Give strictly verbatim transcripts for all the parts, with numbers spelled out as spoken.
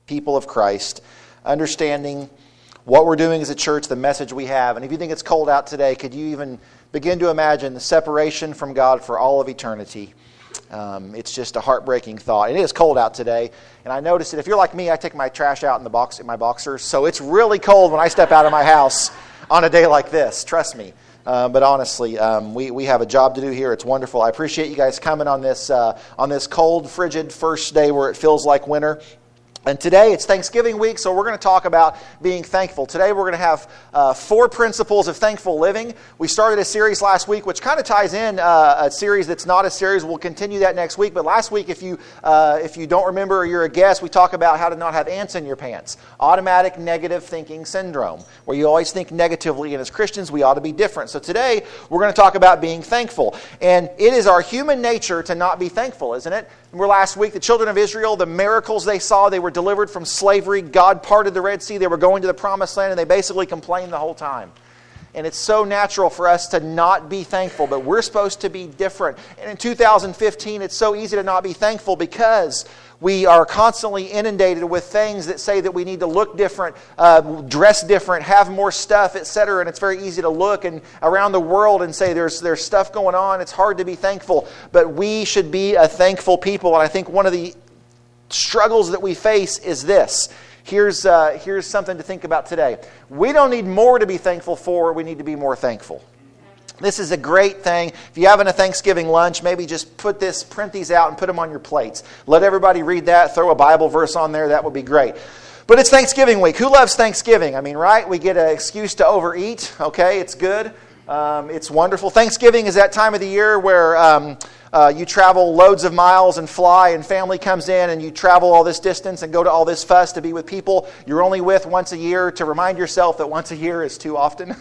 people of Christ, understanding what we're doing as a church, the message we have. And if you think it's cold out today, could you even begin to imagine the separation from God for all of eternity? Um, it's just a heartbreaking thought. It is cold out today, and I noticed that if you're like me, I take my trash out in the box in my boxers, so it's really cold when I step out of my house on a day like this. Trust me. Uh, but honestly, um, we we have a job to do here. It's wonderful. I appreciate you guys coming on this uh, on this cold, frigid first day where it feels like winter. And today it's Thanksgiving week, so we're going to talk about being thankful. Today we're going to have uh, four principles of thankful living. We started a series last week, which kind of ties in uh, a series that's not a series. We'll continue that next week. But last week, if you uh, if you don't remember or you're a guest, we talk about how to not have ants in your pants. Automatic negative thinking syndrome, where you always think negatively. And as Christians, we ought to be different. So today we're going to talk about being thankful. And it is our human nature to not be thankful, isn't it? Remember last week, the children of Israel, the miracles they saw, they were delivered from slavery. God parted the Red Sea. They were going to the Promised Land, and they basically complained the whole time. And it's so natural for us to not be thankful, but we're supposed to be different. And in two thousand fifteen, it's so easy to not be thankful because we are constantly inundated with things that say that we need to look different, uh, dress different, have more stuff, et cetera. And it's very easy to look and around the world and say there's there's stuff going on. It's hard to be thankful, but we should be a thankful people. And I think one of the struggles that we face is this. Here's uh, here's something to think about today. We don't need more to be thankful for. We need to be more thankful. This is a great thing. If you're having a Thanksgiving lunch, maybe just put this, print these out and put them on your plates. Let everybody read that. Throw a Bible verse on there. That would be great. But it's Thanksgiving week. Who loves Thanksgiving? I mean, right? We get an excuse to overeat. Okay, it's good. Um, it's wonderful. Thanksgiving is that time of the year where um, uh, you travel loads of miles and fly, and family comes in, and you travel all this distance and go to all this fuss to be with people you're only with once a year, to remind yourself that once a year is too often.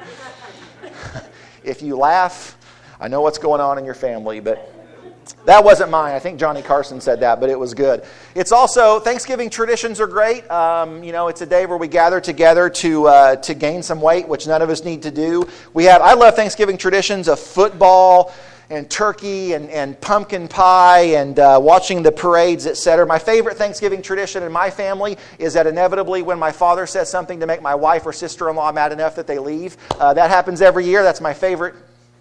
If you laugh, I know what's going on in your family, but that wasn't mine. I think Johnny Carson said that, but it was good. It's also, Thanksgiving traditions are great. Um, you know, it's a day where we gather together to uh, to gain some weight, which none of us need to do. We have, I love Thanksgiving traditions of football and turkey and, and pumpkin pie and uh, watching the parades, et cetera. My favorite Thanksgiving tradition in my family is that inevitably when my father says something to make my wife or sister-in-law mad enough that they leave. Uh, that happens every year. That's my favorite.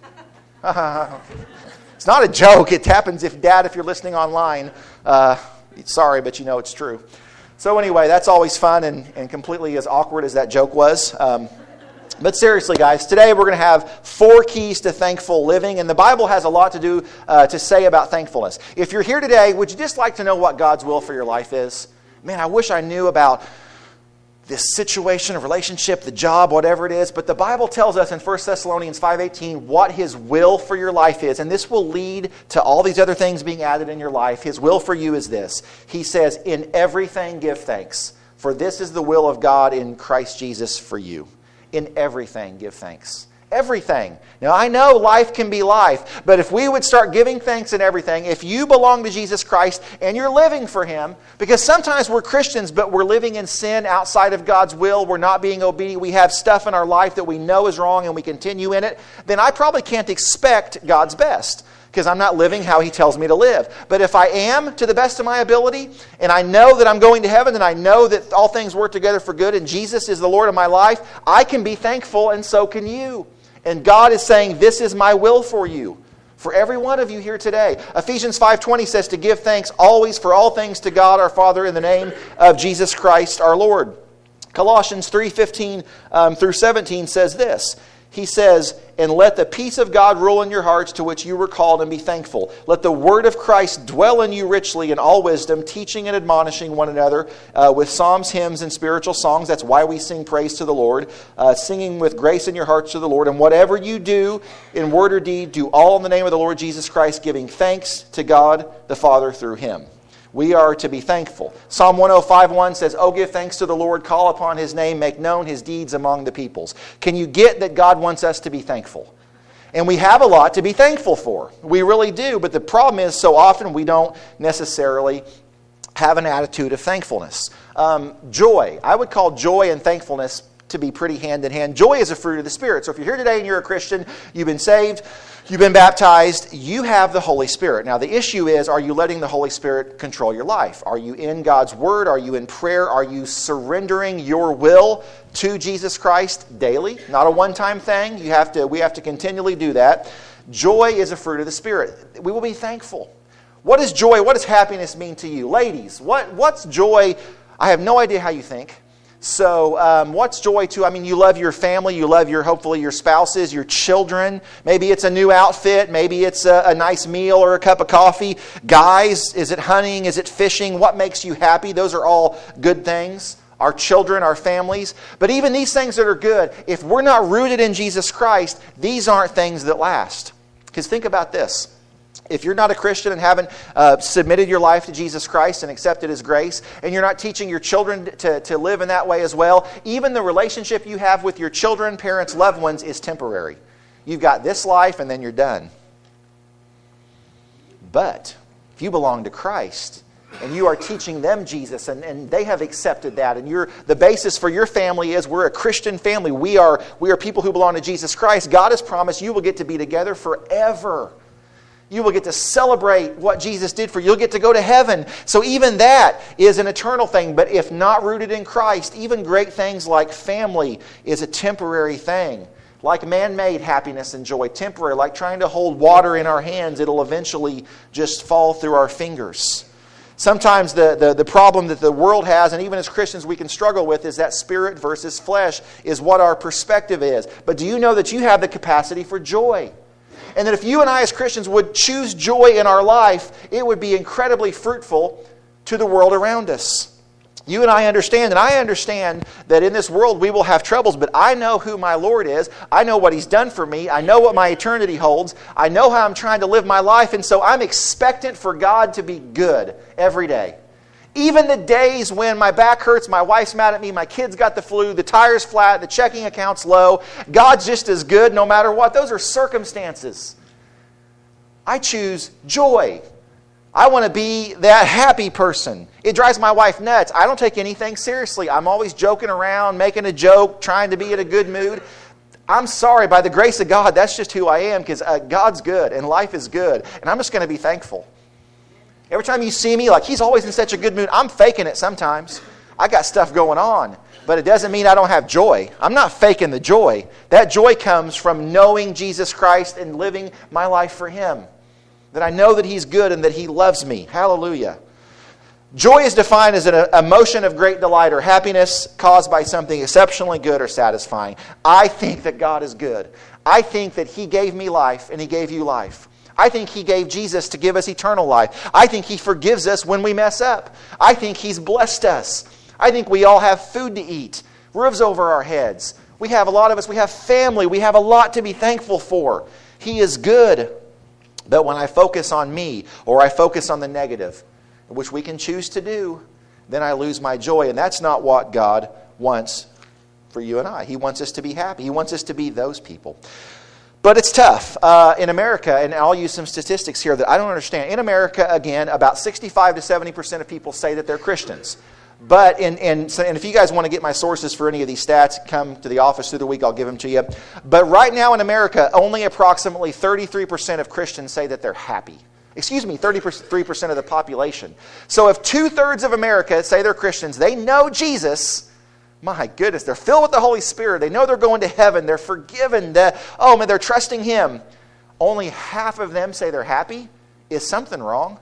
It's not a joke. It happens if, Dad, if you're listening online. Uh, sorry, but you know it's true. So anyway, that's always fun and, and completely as awkward as that joke was. Um, but seriously, guys, today we're going to have four keys to thankful living. And the Bible has a lot to do uh, to say about thankfulness. If you're here today, would you just like to know what God's will for your life is? Man, I wish I knew about this situation, a relationship, the job, whatever it is. But the Bible tells us in First Thessalonians five eighteen what His will for your life is. And this will lead to all these other things being added in your life. His will for you is this. He says, in everything give thanks, for this is the will of God in Christ Jesus for you. In everything give thanks. Everything. Now, I know life can be life, but if we would start giving thanks in everything, if you belong to Jesus Christ and you're living for Him, because sometimes we're Christians, but we're living in sin outside of God's will, we're not being obedient, we have stuff in our life that we know is wrong and we continue in it, then I probably can't expect God's best, because I'm not living how He tells me to live. But if I am, to the best of my ability, and I know that I'm going to heaven, and I know that all things work together for good, and Jesus is the Lord of my life, I can be thankful, and so can you. And God is saying, this is my will for you, for every one of you here today. Ephesians five twenty says to give thanks always for all things to God our Father in the name of Jesus Christ our Lord. Colossians three fifteen um, through seventeen says this. He says, and let the peace of God rule in your hearts, to which you were called, and be thankful. Let the word of Christ dwell in you richly in all wisdom, teaching and admonishing one another uh, with psalms, hymns, and spiritual songs. That's why we sing praise to the Lord. Uh, singing with grace in your hearts to the Lord. And whatever you do in word or deed, do all in the name of the Lord Jesus Christ, giving thanks to God the Father through Him. We are to be thankful. Psalm one oh five one says, oh, give thanks to the Lord, call upon His name, make known His deeds among the peoples. Can you get that God wants us to be thankful? And we have a lot to be thankful for. We really do. But the problem is, so often we don't necessarily have an attitude of thankfulness. Um, joy. I would call joy and thankfulness to be pretty hand in hand. Joy is a fruit of the Spirit. So if you're here today and you're a Christian, you've been saved, you've been baptized, you have the Holy Spirit. Now the issue is, are you letting the Holy Spirit control your life? Are you in God's Word? Are you in prayer? Are you surrendering your will to Jesus Christ daily? Not a one-time thing. You have to. We have to continually do that. Joy is a fruit of the Spirit. We will be thankful. What is joy? What does happiness mean to you? Ladies, what, what's joy? I have no idea how you think. So um, what's joy to? I mean, you love your family. You love your, hopefully, your spouses, your children. Maybe it's a new outfit. Maybe it's a, a nice meal or a cup of coffee. Guys, is it hunting? Is it fishing? What makes you happy? Those are all good things. Our children, our families. But even these things that are good, if we're not rooted in Jesus Christ, these aren't things that last. Because think about this. If you're not a Christian and haven't uh, submitted your life to Jesus Christ and accepted His grace, and you're not teaching your children to, to live in that way as well, even the relationship you have with your children, parents, loved ones is temporary. You've got this life and then you're done. But if you belong to Christ and you are teaching them Jesus and, and they have accepted that, and you're, the basis for your family is we're a Christian family. We are, we are people who belong to Jesus Christ. God has promised you will get to be together forever. You will get to celebrate what Jesus did for you. You'll get to go to heaven. So even that is an eternal thing. But if not rooted in Christ, even great things like family is a temporary thing. Like man-made happiness and joy, temporary. Like trying to hold water in our hands, it'll eventually just fall through our fingers. Sometimes the, the, the problem that the world has, and even as Christians we can struggle with, is that spirit versus flesh is what our perspective is. But do you know that you have the capacity for joy? And that if you and I as Christians would choose joy in our life, it would be incredibly fruitful to the world around us. You and I understand, and I understand that in this world we will have troubles, but I know who my Lord is. I know what He's done for me. I know what my eternity holds. I know how I'm trying to live my life, and so I'm expectant for God to be good every day. Even the days when my back hurts, my wife's mad at me, my kids got the flu, the tire's flat, the checking account's low, God's just as good no matter what. Those are circumstances. I choose joy. I want to be that happy person. It drives my wife nuts. I don't take anything seriously. I'm always joking around, making a joke, trying to be in a good mood. I'm sorry, by the grace of God, that's just who I am, because uh, God's good and life is good. And I'm just going to be thankful. Every time you see me, like, he's always in such a good mood. I'm faking it sometimes. I got stuff going on. But it doesn't mean I don't have joy. I'm not faking the joy. That joy comes from knowing Jesus Christ and living my life for Him. That I know that He's good and that He loves me. Hallelujah. Joy is defined as an emotion of great delight or happiness caused by something exceptionally good or satisfying. I think that God is good. I think that He gave me life and He gave you life. I think He gave Jesus to give us eternal life. I think He forgives us when we mess up. I think He's blessed us. I think we all have food to eat, roofs over our heads. We have, a lot of us, we have family. We have a lot to be thankful for. He is good. But when I focus on me or I focus on the negative, which we can choose to do, then I lose my joy. And that's not what God wants for you and I. He wants us to be happy. He wants us to be those people. But it's tough. Uh, in America, and I'll use some statistics here that I don't understand. In America, again, about sixty-five to seventy percent of people say that they're Christians. But, in, in, so, and if you guys want to get my sources for any of these stats, come to the office through the week, I'll give them to you. But right now in America, only approximately thirty-three percent of Christians say that they're happy. Excuse me, thirty-three percent of the population. So if two-thirds of America say they're Christians, they know Jesus. My goodness, they're filled with the Holy Spirit. They know they're going to heaven. They're forgiven. They're, oh man, they're trusting Him. Only half of them say they're happy. Is something wrong?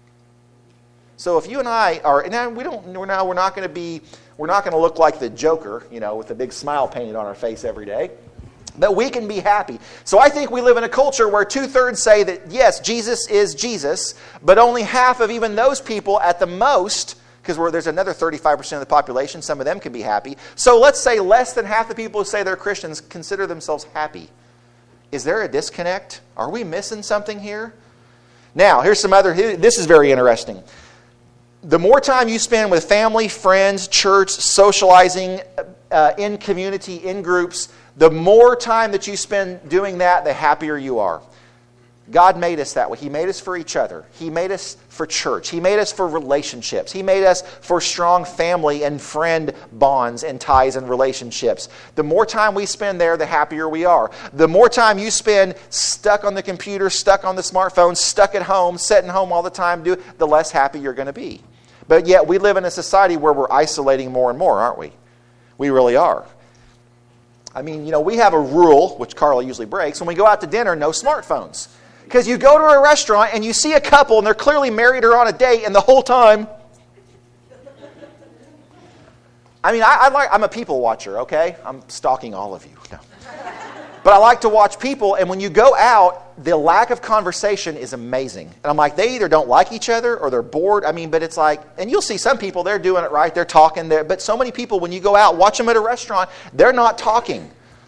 So if you and I are, now we don't, we're now we're not going to be, we're not going to look like the Joker, you know, with a big smile painted on our face every day. But we can be happy. So I think we live in a culture where two-thirds say that, yes, Jesus is Jesus, but only half of even those people at the most, because there's another thirty-five percent of the population, some of them can be happy. So let's say less than half the people who say they're Christians consider themselves happy. Is there a disconnect? Are we missing something here? Now, here's some other, this is very interesting. The more time you spend with family, friends, church, socializing, uh, in community, in groups, the more time that you spend doing that, the happier you are. God made us that way. He made us for each other. He made us for church. He made us for relationships. He made us for strong family and friend bonds and ties and relationships. The more time we spend there, the happier we are. The more time you spend stuck on the computer, stuck on the smartphone, stuck at home, sitting home all the time, do, the less happy you're going to be. But yet we live in a society where we're isolating more and more, aren't we? We really are. I mean, you know, we have a rule, which Carla usually breaks, when we go out to dinner, no smartphones. Because you go to a restaurant and you see a couple and they're clearly married or on a date, and the whole time... I mean, I, I like, I'm a people watcher, okay? I'm stalking all of you. No. But I like to watch people, and when you go out, the lack of conversation is amazing. And I'm like, they either don't like each other or they're bored. I mean, but it's like, and you'll see some people, they're doing it right, they're talking there. But so many people, when you go out, watch them at a restaurant, they're not talking.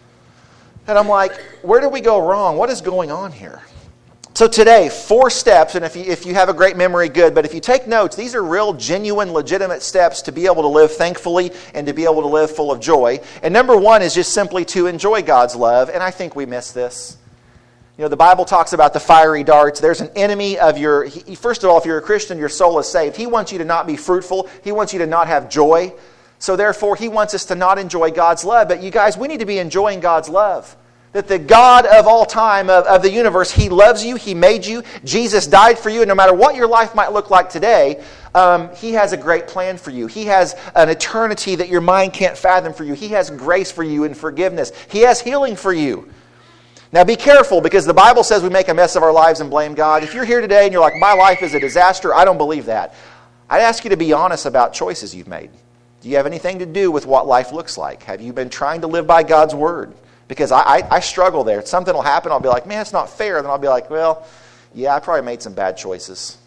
And I'm like, where did we go wrong? What is going on here? So today, four steps, and if you, if you have a great memory, good. But if you take notes, these are real, genuine, legitimate steps to be able to live thankfully and to be able to live full of joy. And number one is just simply to enjoy God's love. And I think we miss this. You know, the Bible talks about the fiery darts. There's an enemy of your... He, first of all, if you're a Christian, your soul is saved. He wants you to not be fruitful. He wants you to not have joy. So therefore, He wants us to not enjoy God's love. But you guys, we need to be enjoying God's love. That the God of all time, of, of the universe, He loves you, He made you, Jesus died for you, and no matter what your life might look like today, um, He has a great plan for you. He has an eternity that your mind can't fathom for you. He has grace for you and forgiveness. He has healing for you. Now be careful, because the Bible says we make a mess of our lives and blame God. If you're here today and you're like, my life is a disaster, I don't believe that. I'd ask you to be honest about choices you've made. Do you have anything to do with what life looks like? Have you been trying to live by God's Word? Because I, I, I struggle there. Something will happen, I'll be like, man, it's not fair. Then I'll be like, well, yeah, I probably made some bad choices.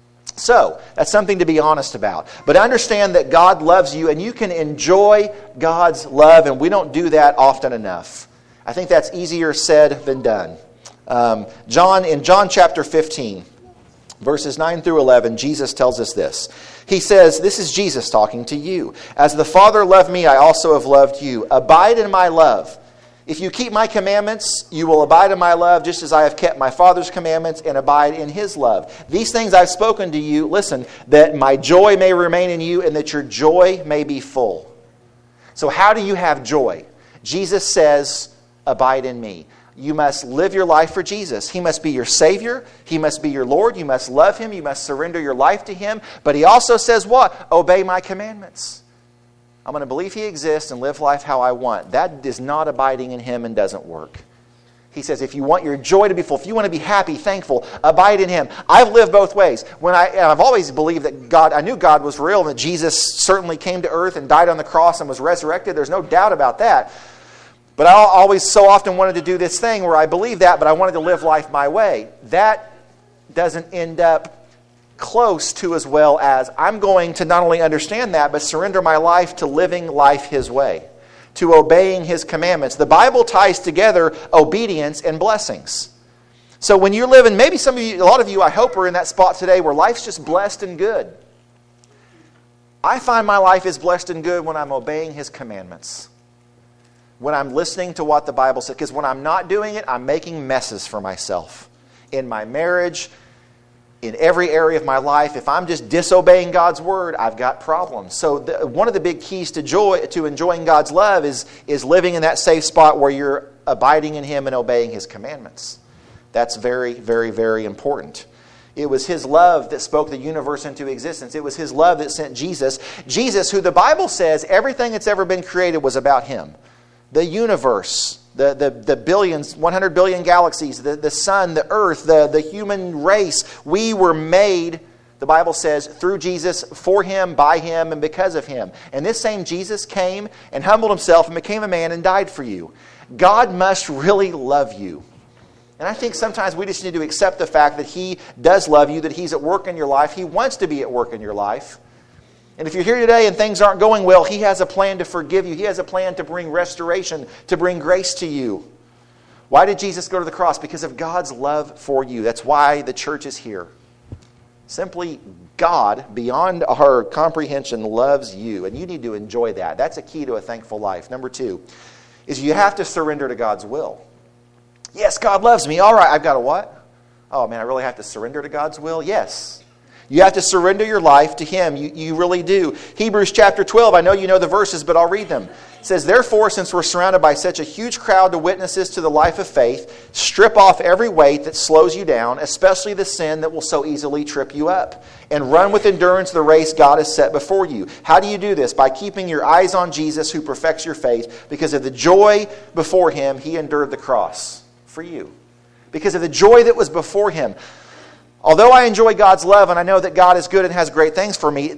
So, that's something to be honest about. But understand that God loves you, and you can enjoy God's love, and we don't do that often enough. I think that's easier said than done. Um, John in John chapter fifteen, verses nine through eleven, Jesus tells us this. He says, this is Jesus talking to you. As the Father loved me, I also have loved you. Abide in my love. If you keep my commandments, you will abide in my love, just as I have kept my Father's commandments and abide in His love. These things I've spoken to you, listen, that my joy may remain in you and that your joy may be full. So how do you have joy? Jesus says, abide in me. You must live your life for Jesus. He must be your Savior. He must be your Lord. You must love Him. You must surrender your life to Him. But He also says what? Obey my commandments. I'm going to believe He exists and live life how I want. That is not abiding in Him and doesn't work. He says, if you want your joy to be full, if you want to be happy, thankful, abide in Him. I've lived both ways. When I, and I've always believed that God, I knew God was real and that Jesus certainly came to earth and died on the cross and was resurrected. There's no doubt about that. But I always so often wanted to do this thing where I believed that, but I wanted to live life my way. That doesn't end up close to as well as I'm going to not only understand that, but surrender my life to living life His way, to obeying His commandments. The Bible ties together obedience and blessings. So when you're living, maybe some of you, a lot of you, I hope, are in that spot today where life's just blessed and good. I find my life is blessed and good when I'm obeying His commandments. When I'm listening to what the Bible says. Because when I'm not doing it, I'm making messes for myself. In my marriage, in every area of my life, if I'm just disobeying God's Word, I've got problems. So the, one of the big keys to joy, to enjoying God's love is, is living in that safe spot where you're abiding in Him and obeying His commandments. That's very, very, very important. It was His love that spoke the universe into existence. It was His love that sent Jesus. Jesus, who the Bible says everything that's ever been created was about Him. The universe, the, the, the billions, one hundred billion galaxies, the, the sun, the earth, the, the human race. We were made, the Bible says, through Jesus, for Him, by Him, and because of Him. And this same Jesus came and humbled Himself and became a man and died for you. God must really love you. And I think sometimes we just need to accept the fact that He does love you, that He's at work in your life. He wants to be at work in your life. And if you're here today and things aren't going well, He has a plan to forgive you. He has a plan to bring restoration, to bring grace to you. Why did Jesus go to the cross? Because of God's love for you. That's why the church is here. Simply, God, beyond our comprehension, loves you. And you need to enjoy that. That's a key to a thankful life. Number two is you have to surrender to God's will. Yes, God loves me. All right, I've got to what? Oh man, I really have to surrender to God's will? Yes. You have to surrender your life to Him. You, you really do. Hebrews chapter twelve, I know you know the verses, but I'll read them. It says, therefore, since we're surrounded by such a huge crowd of witnesses to the life of faith, strip off every weight that slows you down, especially the sin that will so easily trip you up, and run with endurance the race God has set before you. How do you do this? By keeping your eyes on Jesus, who perfects your faith, because of the joy before Him, He endured the cross for you. Because of the joy that was before Him. Although I enjoy God's love and I know that God is good and has great things for me,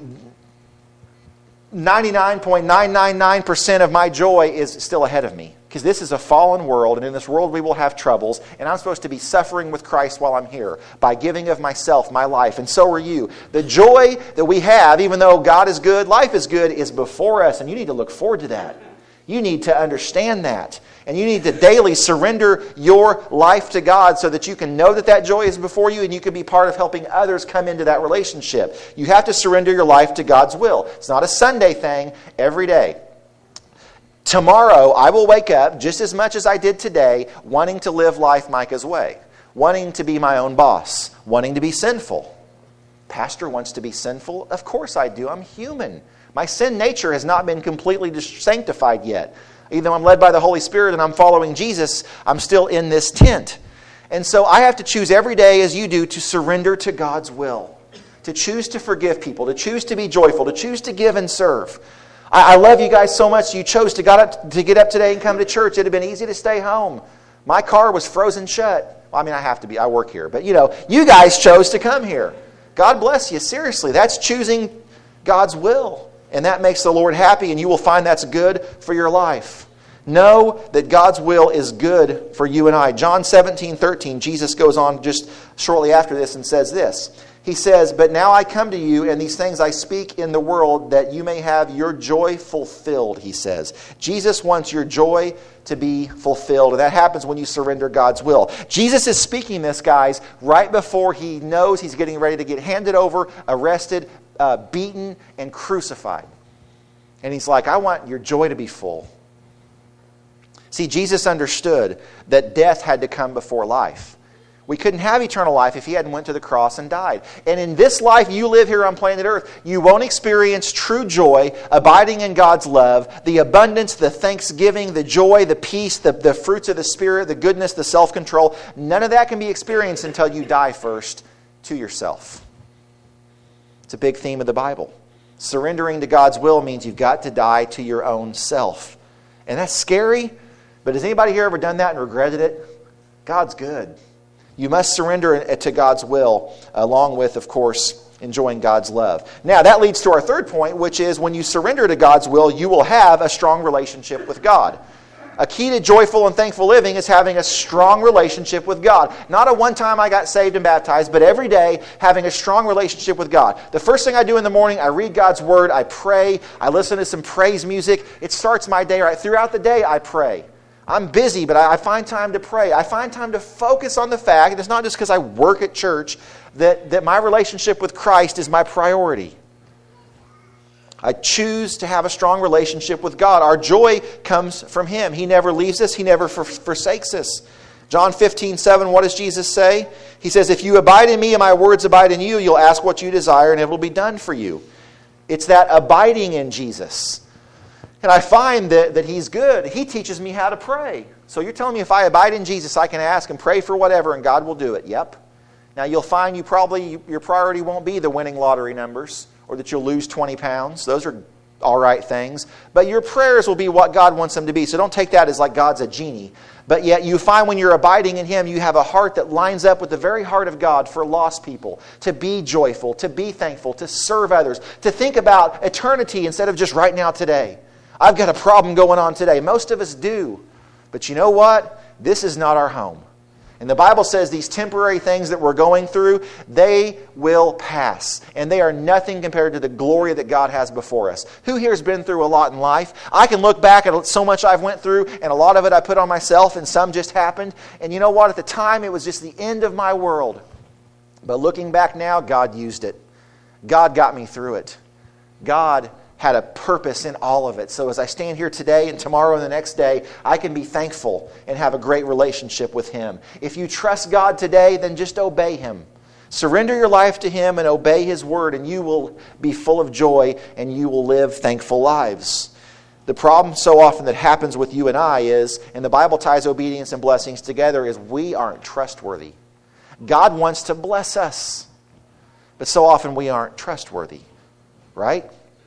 ninety-nine point nine nine nine percent of my joy is still ahead of me. Because this is a fallen world, and in this world we will have troubles, and I'm supposed to be suffering with Christ while I'm here by giving of myself, my life, and so are you. The joy that we have, even though God is good, life is good, is before us, and you need to look forward to that. You need to understand that. And you need to daily surrender your life to God so that you can know that that joy is before you and you can be part of helping others come into that relationship. You have to surrender your life to God's will. It's not a Sunday thing, every day. Tomorrow, I will wake up just as much as I did today, wanting to live life Micah's way. Wanting to be my own boss. Wanting to be sinful. Pastor wants to be sinful? Of course I do. I'm human. My sin nature has not been completely sanctified yet. Even though I'm led by the Holy Spirit and I'm following Jesus, I'm still in this tent. And so I have to choose every day, as you do, to surrender to God's will. To choose to forgive people. To choose to be joyful. To choose to give and serve. I, I love you guys so much. You chose to, got up, to get up today and come to church. It would have been easy to stay home. My car was frozen shut. Well, I mean, I have to be. I work here. But, you know, you guys chose to come here. God bless you. Seriously, that's choosing God's will. And that makes the Lord happy, and you will find that's good for your life. Know that God's will is good for you and I. John seventeen thirteen, Jesus goes on just shortly after this and says this. He says, but now I come to you, and these things I speak in the world, that you may have your joy fulfilled, he says. Jesus wants your joy to be fulfilled, and that happens when you surrender God's will. Jesus is speaking this, guys, right before he knows he's getting ready to get handed over, arrested, uh, beaten, and crucified. And he's like, I want your joy to be full. See, Jesus understood that death had to come before life. We couldn't have eternal life if He hadn't went to the cross and died. And in this life you live here on planet Earth, you won't experience true joy, abiding in God's love, the abundance, the thanksgiving, the joy, the peace, the, the fruits of the Spirit, the goodness, the self-control. None of that can be experienced until you die first to yourself. It's a big theme of the Bible. Surrendering to God's will means you've got to die to your own self. And that's scary, but has anybody here ever done that and regretted it? God's good. You must surrender to God's will, along with, of course, enjoying God's love. Now, that leads to our third point, which is when you surrender to God's will, you will have a strong relationship with God. A key to joyful and thankful living is having a strong relationship with God. Not a one time I got saved and baptized, but every day having a strong relationship with God. The first thing I do in the morning, I read God's Word, I pray, I listen to some praise music. It starts my day right. Throughout the day, I pray. I'm busy, but I find time to pray. I find time to focus on the fact, and it's not just because I work at church, that, that my relationship with Christ is my priority. I choose to have a strong relationship with God. Our joy comes from Him. He never leaves us. He never for, forsakes us. John fifteen seven, what does Jesus say? He says, if you abide in me and my words abide in you, you'll ask what you desire and it will be done for you. It's that abiding in Jesus. And I find that, that He's good. He teaches me how to pray. So you're telling me if I abide in Jesus, I can ask and pray for whatever and God will do it. Yep. Now you'll find you probably, your priority won't be the winning lottery numbers or that you'll lose twenty pounds. Those are all right things. But your prayers will be what God wants them to be. So don't take that as like God's a genie. But yet you find when you're abiding in Him, you have a heart that lines up with the very heart of God for lost people. To be joyful, to be thankful, to serve others, to think about eternity instead of just right now today. I've got a problem going on today. Most of us do. But you know what? This is not our home. And the Bible says these temporary things that we're going through, they will pass. And they are nothing compared to the glory that God has before us. Who here has been through a lot in life? I can look back at so much I've went through, and a lot of it I put on myself, and some just happened. And you know what? At the time, it was just the end of my world. But looking back now, God used it. God got me through it. God had a purpose in all of it. So as I stand here today and tomorrow and the next day, I can be thankful and have a great relationship with Him. If you trust God today, then just obey Him. Surrender your life to Him and obey His word, and you will be full of joy and you will live thankful lives. The problem so often that happens with you and I is, and the Bible ties obedience and blessings together, is we aren't trustworthy. God wants to bless us, but so often we aren't trustworthy, right?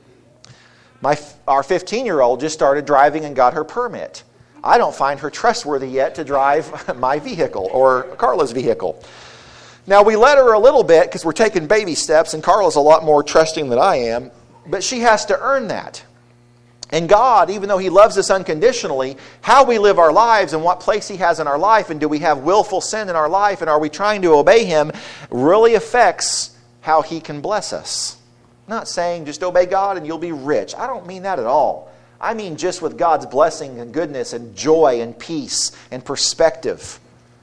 My, our fifteen-year-old just started driving and got her permit. I don't find her trustworthy yet to drive my vehicle or Carla's vehicle. Now, we let her a little bit because we're taking baby steps, and Carla's a lot more trusting than I am, but she has to earn that. And God, even though He loves us unconditionally, how we live our lives and what place He has in our life, and do we have willful sin in our life, and are we trying to obey Him, really affects how He can bless us. I'm not saying just obey God and you'll be rich. I don't mean that at all. I mean just with God's blessing and goodness and joy and peace and perspective.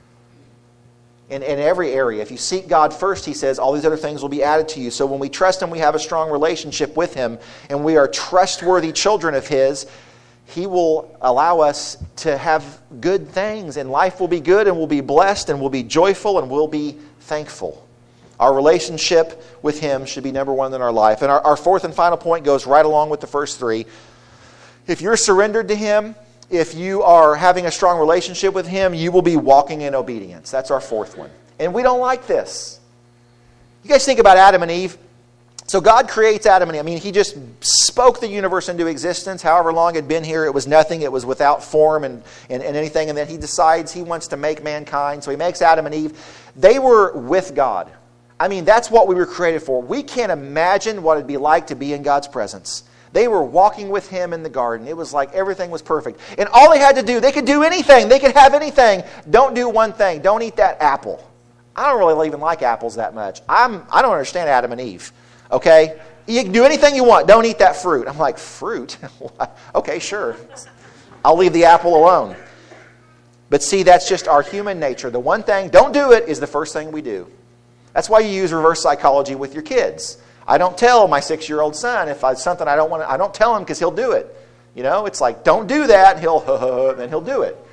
In, in every area. If you seek God first, He says, all these other things will be added to you. So when we trust Him, we have a strong relationship with Him, and we are trustworthy children of His, He will allow us to have good things, and life will be good, and we'll be blessed, and we'll be joyful, and we'll be thankful. Our relationship with Him should be number one in our life. And our, our fourth and final point goes right along with the first three. If you're surrendered to Him, if you are having a strong relationship with Him, you will be walking in obedience. That's our fourth one. And we don't like this. You guys think about Adam and Eve. So God creates Adam and Eve. I mean, He just spoke the universe into existence. However long it had been here, it was nothing. It was without form and, and, and anything. And then He decides He wants to make mankind. So He makes Adam and Eve. They were with God. I mean, that's what we were created for. We can't imagine what it'd be like to be in God's presence. They were walking with Him in the garden. It was like everything was perfect. And all they had to do, they could do anything. They could have anything. Don't do one thing. Don't eat that apple. I don't really even like apples that much. I'm, I don't understand Adam and Eve. Okay? You can do anything you want. Don't eat that fruit. I'm like, fruit? Okay, sure. I'll leave the apple alone. But see, that's just our human nature. The one thing, don't do it, is the first thing we do. That's why you use reverse psychology with your kids. I don't tell my six-year-old son if it's something I don't want to, I don't tell him because he'll do it. You know, it's like, don't do that, and he'll, and then he'll do it.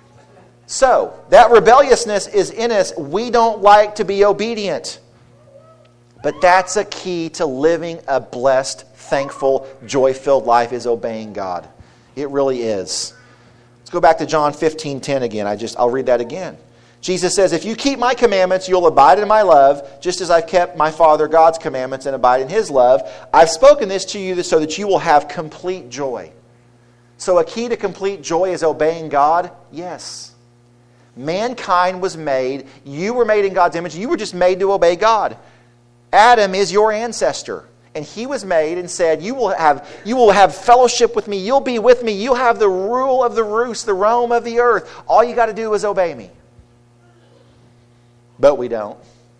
So, that rebelliousness is in us. We don't like to be obedient. But that's a key to living a blessed, thankful, joy-filled life, is obeying God. It really is. Let's go back to John fifteen ten again. I just, I'll read that again. Jesus says, if you keep my commandments, you'll abide in my love, just as I've kept my Father God's commandments and abide in His love. I've spoken this to you so that you will have complete joy. So a key to complete joy is obeying God? Yes. Mankind was made. You were made in God's image. You were just made to obey God. Adam is your ancestor. And he was made and said, you will have, you will have fellowship with me. You'll be with me. You'll have the rule of the roost, the realm of the earth. All you got to do is obey me. But we don't.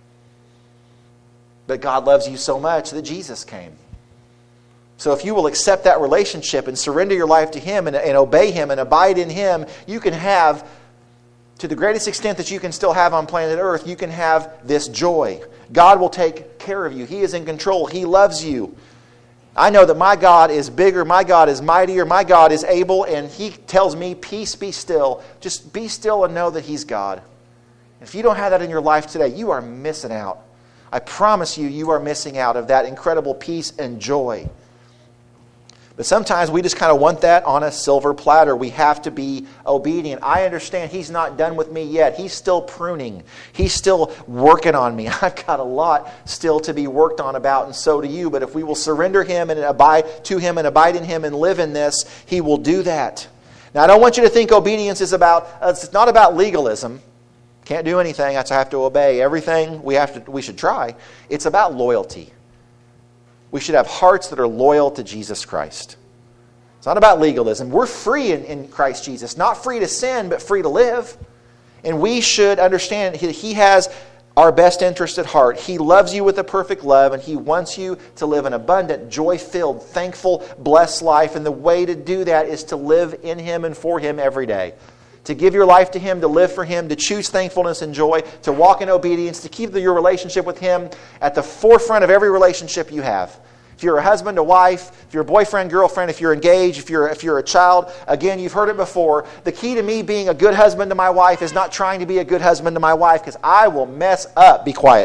But God loves you so much that Jesus came. So if you will accept that relationship and surrender your life to Him and, and obey Him and abide in Him, you can have, to the greatest extent that you can still have on planet Earth, you can have this joy. God will take care of you. He is in control. He loves you. I know that my God is bigger, my God is mightier, my God is able, and He tells me, peace, be still. Just be still and know that He's God. If you don't have that in your life today, you are missing out. I promise you, you are missing out of that incredible peace and joy. But sometimes we just kind of want that on a silver platter. We have to be obedient. I understand He's not done with me yet. He's still pruning. He's still working on me. I've got a lot still to be worked on about, and so do you. But if we will surrender Him and abide to Him and abide in Him and live in this, He will do that. Now, I don't want you to think obedience is about, it's not about legalism. Can't do anything. I have to obey everything. We have to. We should try. It's about loyalty. We should have hearts that are loyal to Jesus Christ. It's not about legalism. We're free in, in Christ Jesus. Not free to sin, but free to live. And we should understand He, he has our best interest at heart. He loves you with a perfect love, and He wants you to live an abundant, joy-filled, thankful, blessed life. And the way to do that is to live in Him and for Him every day. To give your life to Him, to live for Him, to choose thankfulness and joy, to walk in obedience, to keep your relationship with Him at the forefront of every relationship you have. If you're a husband, a wife, if you're a boyfriend, girlfriend, if you're engaged, if you're, if you're a child, again, you've heard it before. The key to me being a good husband to my wife is not trying to be a good husband to my wife, because I will mess up. Be quiet.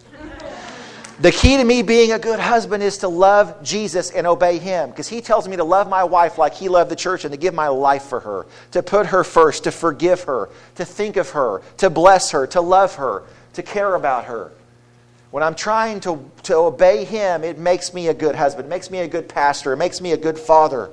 The key to me being a good husband is to love Jesus and obey Him, because He tells me to love my wife like He loved the church and to give my life for her, to put her first, to forgive her, to think of her, to bless her, to love her, to care about her. When I'm trying to, to obey Him, it makes me a good husband, it makes me a good pastor, it makes me a good father.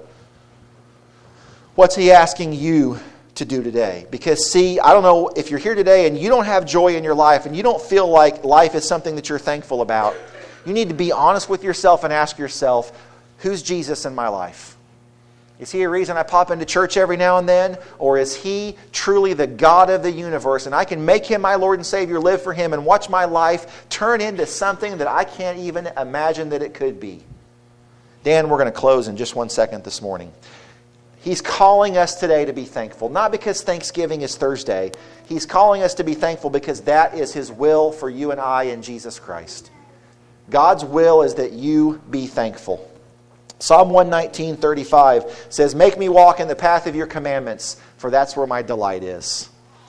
What's He asking you to do today? Because see, I don't know if you're here today and you don't have joy in your life and you don't feel like life is something that you're thankful about. You need to be honest with yourself and ask yourself, who's Jesus in my life? Is He a reason I pop into church every now and then? Or is He truly the God of the universe and I can make Him my Lord and Savior, live for Him, and watch my life turn into something that I can't even imagine that it could be? Dan, we're going to close in just one second this morning. He's calling us today to be thankful. Not because Thanksgiving is Thursday. He's calling us to be thankful because that is His will for you and I in Jesus Christ. God's will is that you be thankful. Psalm one nineteen, thirty-five says, "Make me walk in the path of your commandments, for that's where my delight is."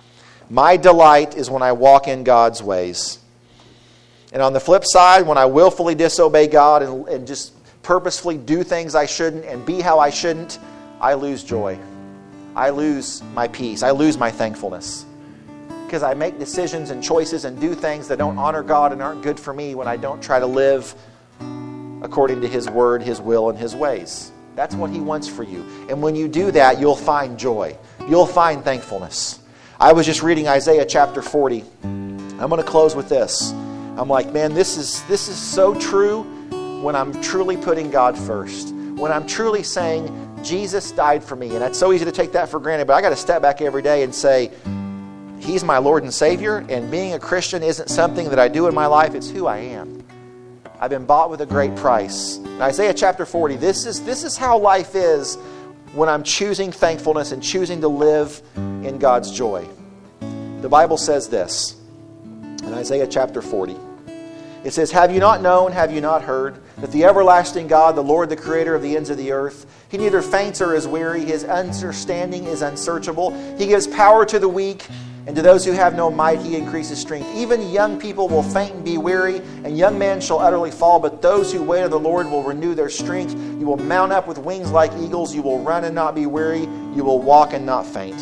My delight is when I walk in God's ways. And on the flip side, when I willfully disobey God and, and just purposefully do things I shouldn't and be how I shouldn't, I lose joy. I lose my peace. I lose my thankfulness. Because I make decisions and choices and do things that don't honor God and aren't good for me when I don't try to live according to His word, His will, and His ways. That's what He wants for you. And when you do that, you'll find joy. You'll find thankfulness. I was just reading Isaiah chapter forty. I'm going to close with this. I'm like, man, this is this is so true when I'm truly putting God first. When I'm truly saying, Jesus died for me. And it's so easy to take that for granted, but I got to step back every day and say, He's my Lord and Savior, and being a Christian isn't something that I do in my life, it's who I am. I've been bought with a great price. In Isaiah chapter forty, this is, this is how life is when I'm choosing thankfulness and choosing to live in God's joy. The Bible says this in Isaiah chapter forty. It says, "Have you not known, have you not heard, that the everlasting God, the Lord, the creator of the ends of the earth, He neither faints or is weary, His understanding is unsearchable. He gives power to the weak, and to those who have no might He increases strength. Even young people will faint and be weary, and young men shall utterly fall. But those who wait on the Lord will renew their strength. You will mount up with wings like eagles. You will run and not be weary. You will walk and not faint."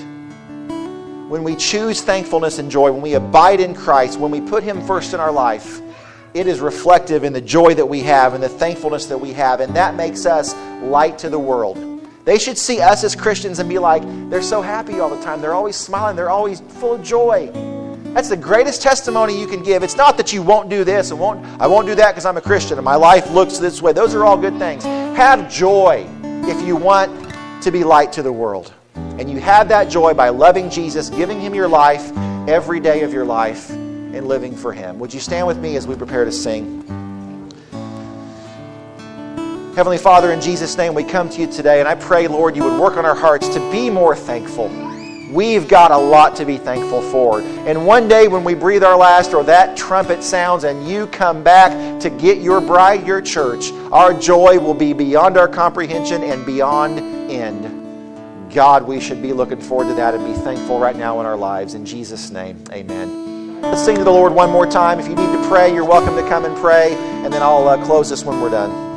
When we choose thankfulness and joy, when we abide in Christ, when we put Him first in our life, it is reflective in the joy that we have and the thankfulness that we have. And that makes us light to the world. They should see us as Christians and be like, they're so happy all the time. They're always smiling. They're always full of joy. That's the greatest testimony you can give. It's not that you won't do this and won't, I won't do that because I'm a Christian and my life looks this way. Those are all good things. Have joy if you want to be light to the world. And you have that joy by loving Jesus, giving Him your life every day of your life, and living for Him. Would you stand with me as we prepare to sing? Heavenly Father, in Jesus' name we come to You today, and I pray, Lord, You would work on our hearts to be more thankful. We've got a lot to be thankful for. And one day when we breathe our last, or that trumpet sounds and You come back to get Your bride, Your church, our joy will be beyond our comprehension and beyond end. God, we should be looking forward to that and be thankful right now in our lives. In Jesus' name, amen. Let's sing to the Lord one more time. If you need to pray, you're welcome to come and pray. And then I'll uh, close this when we're done.